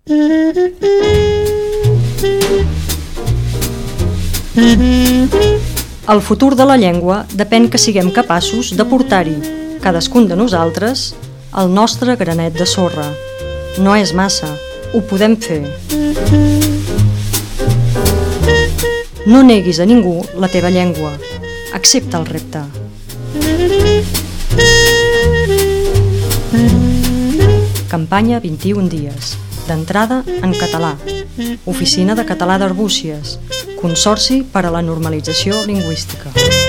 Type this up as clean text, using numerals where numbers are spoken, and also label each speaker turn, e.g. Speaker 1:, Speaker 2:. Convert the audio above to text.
Speaker 1: El futur de la llengua depèn que siguem capaços de portar-hi, cadascun de nosaltres, el nostre granet de sorra. No és massa, ho podem fer. No neguis a ningú la teva llengua. Accepta el repte. Campanya 21 dies. D'entrada en català. Oficina de Català d'Arbúcies. Consorci per a la Normalització Lingüística.